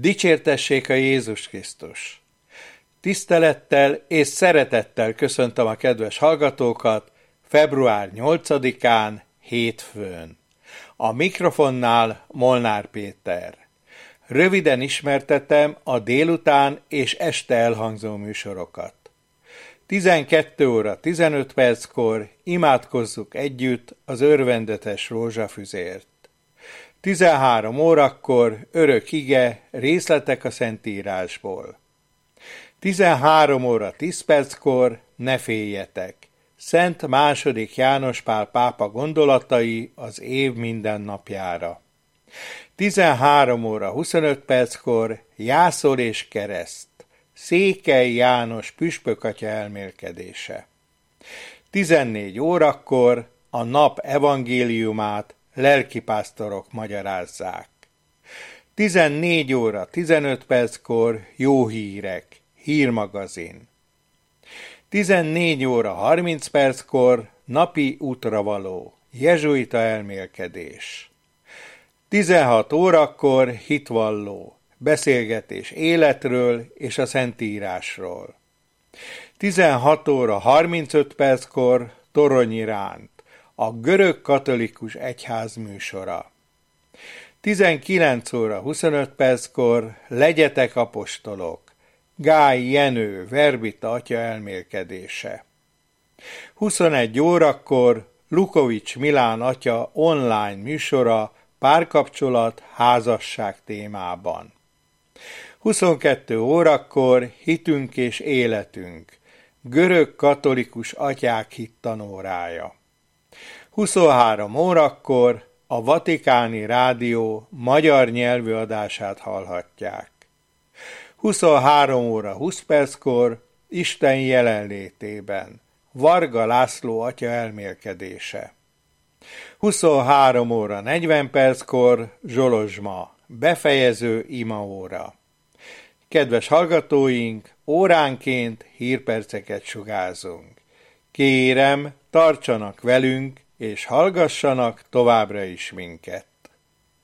Dicsértessék a Jézus Krisztus! Tisztelettel és szeretettel köszöntöm a kedves hallgatókat február 8-án, hétfőn. A mikrofonnál Molnár Péter. Röviden ismertetem a délután és este elhangzó műsorokat. 12 óra 15 perckor imádkozzuk együtt az örvendetes rózsafüzért. 13 órakor örök ige, részletek a Szentírásból. 13 óra 10 perckor ne féljetek. Szent II. János Pál pápa gondolatai az év mindennapjára. 13 óra 25 perckor jászol és kereszt. Székely János püspökatya elmélkedése. 14 órakor a nap evangéliumát lelkipásztorok magyarázzák. 14 óra 15 perckor jó hírek, hírmagazin. 14 óra 30 perckor napi útravaló, jezsuita elmélkedés. 16 órakor hitvalló, beszélgetés életről és a Szentírásról. 16 óra 35 perckor Toronyiránt, a görög katolikus egyház műsora. 19 óra 25 perckor Legyetek apostolok, Gály Jenő verbita atya elmélkedése. 21 órakor Lukovics Milán atya online műsora párkapcsolat, házasság témában. 22 órakor Hitünk és életünk, görög katolikus atyák hittanórája. 23 órakor a Vatikáni Rádió magyar nyelvű adását hallhatják. 23 óra 20 perckor Isten jelenlétében, Varga László atya elmélkedése. 23 óra 40 perckor Zsolozsma, befejező imaóra. Kedves hallgatóink, óránként hírperceket sugárzunk. Kérem, tartsanak velünk, és hallgassanak továbbra is minket.